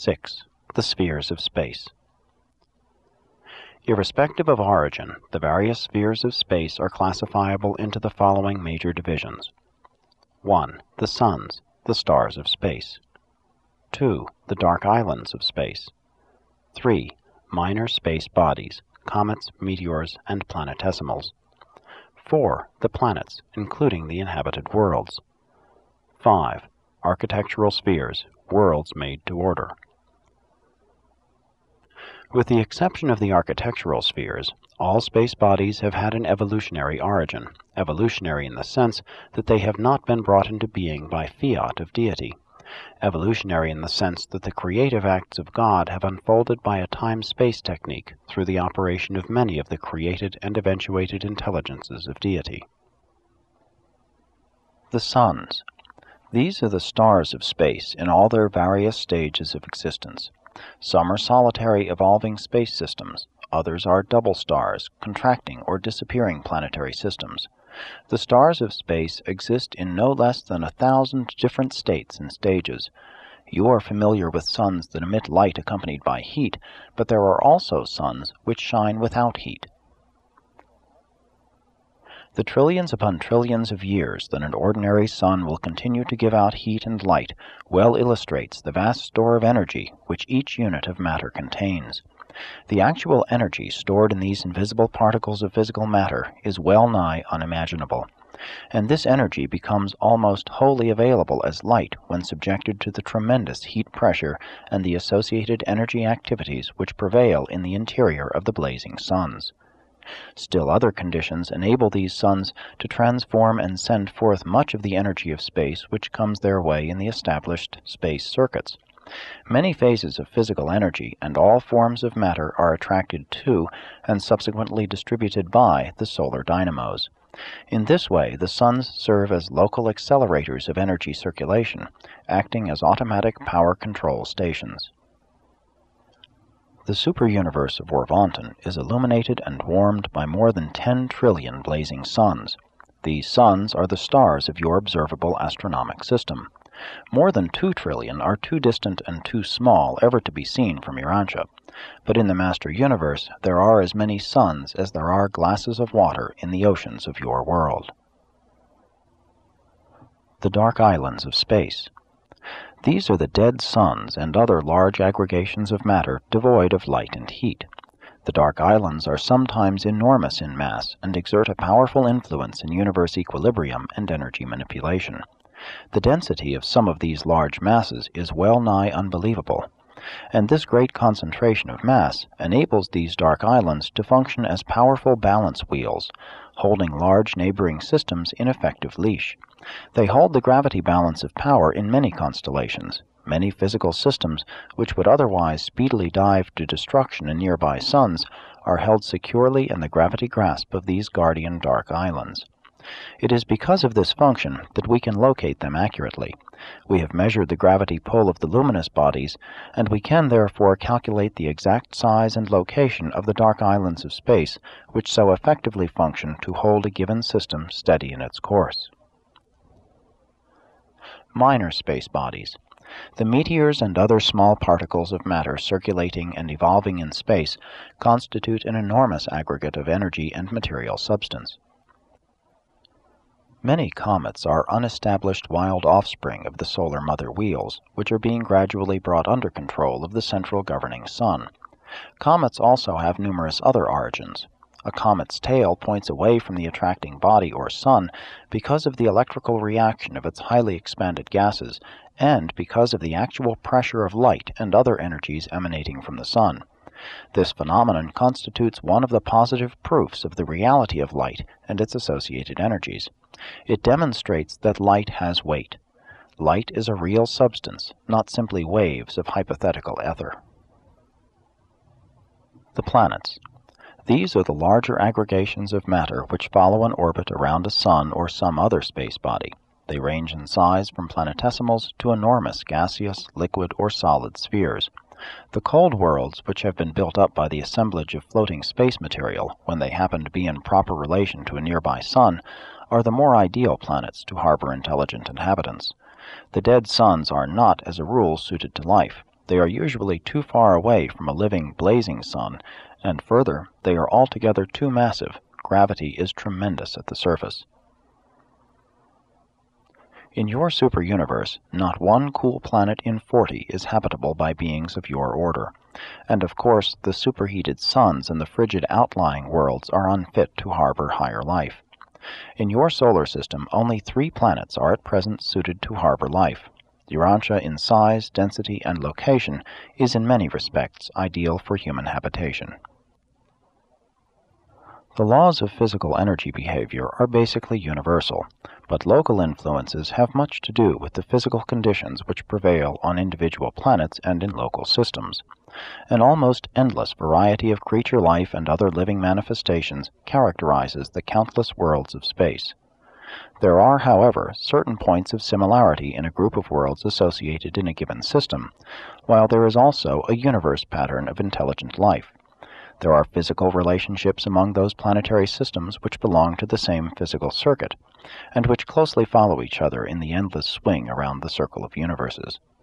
6. The spheres of space. Irrespective of origin, the various spheres of space are classifiable into the following major divisions. 1. The suns, the stars of space. 2. The dark islands of space. 3. Minor space bodies, comets, meteors, and planetesimals. 4. The planets, including the inhabited worlds. 5. Architectural spheres, worlds made to order. With the exception of the architectural spheres, all space bodies have had an evolutionary origin, evolutionary in the sense that they have not been brought into being by fiat of deity, evolutionary in the sense that the creative acts of God have unfolded by a time-space technique through the operation of many of the created and eventuated intelligences of deity. The suns. These are the stars of space in all their various stages of existence. Some are solitary evolving space systems, others are double stars, contracting or disappearing planetary systems. The stars of space exist in no less than 1,000 different states and stages. You are familiar with suns that emit light accompanied by heat, but there are also suns which shine without heat. The trillions upon trillions of years that an ordinary sun will continue to give out heat and light well illustrates the vast store of energy which each unit of matter contains. The actual energy stored in these invisible particles of physical matter is well nigh unimaginable, and this energy becomes almost wholly available as light when subjected to the tremendous heat pressure and the associated energy activities which prevail in the interior of the blazing suns. Still other conditions enable these suns to transform and send forth much of the energy of space which comes their way in the established space circuits. Many phases of physical energy and all forms of matter are attracted to and subsequently distributed by the solar dynamos. In this way, the suns serve as local accelerators of energy circulation, acting as automatic power control stations. The superuniverse of Orvonton is illuminated and warmed by more than 10 trillion blazing suns. These suns are the stars of your observable astronomic system. More than 2 trillion are too distant and too small ever to be seen from Urantia, but in the master universe there are as many suns as there are glasses of water in the oceans of your world. The dark islands of space. These are the dead suns and other large aggregations of matter devoid of light and heat. The dark islands are sometimes enormous in mass and exert a powerful influence in universe equilibrium and energy manipulation. The density of some of these large masses is well nigh unbelievable, and this great concentration of mass enables these dark islands to function as powerful balance wheels, holding large neighboring systems in effective leash. They hold the gravity balance of power in many constellations. Many physical systems, which would otherwise speedily dive to destruction in nearby suns, are held securely in the gravity grasp of these guardian dark islands. It is because of this function that we can locate them accurately. We have measured the gravity pull of the luminous bodies, and we can therefore calculate the exact size and location of the dark islands of space, which so effectively function to hold a given system steady in its course. Minor space bodies. The meteors and other small particles of matter circulating and evolving in space constitute an enormous aggregate of energy and material substance. Many comets are unestablished wild offspring of the solar mother wheels, which are being gradually brought under control of the central governing sun. Comets also have numerous other origins. A comet's tail points away from the attracting body or sun because of the electrical reaction of its highly expanded gases and because of the actual pressure of light and other energies emanating from the sun. This phenomenon constitutes one of the positive proofs of the reality of light and its associated energies. It demonstrates that light has weight. Light is a real substance, not simply waves of hypothetical ether. The planets. These are the larger aggregations of matter which follow an orbit around a sun or some other space body. They range in size from planetesimals to enormous gaseous, liquid, or solid spheres. The cold worlds, which have been built up by the assemblage of floating space material when they happen to be in proper relation to a nearby sun, are the more ideal planets to harbor intelligent inhabitants. The dead suns are not, as a rule, suited to life. they are usually too far away from a living, blazing sun, and further, they are altogether too massive. Gravity is tremendous at the surface. In your super-universe, not one cool planet in 40 is habitable by beings of your order, and of course the superheated suns and the frigid outlying worlds are unfit to harbor higher life. In your solar system, only 3 planets are at present suited to harbor life. Urantia in size, density, and location is in many respects ideal for human habitation. The laws of physical energy behavior are basically universal, but local influences have much to do with the physical conditions which prevail on individual planets and in local systems. An almost endless variety of creature life and other living manifestations characterizes the countless worlds of space. There are, however, certain points of similarity in a group of worlds associated in a given system, while there is also a universe pattern of intelligent life. There are physical relationships among those planetary systems which belong to the same physical circuit, and which closely follow each other in the endless swing around the circle of universes.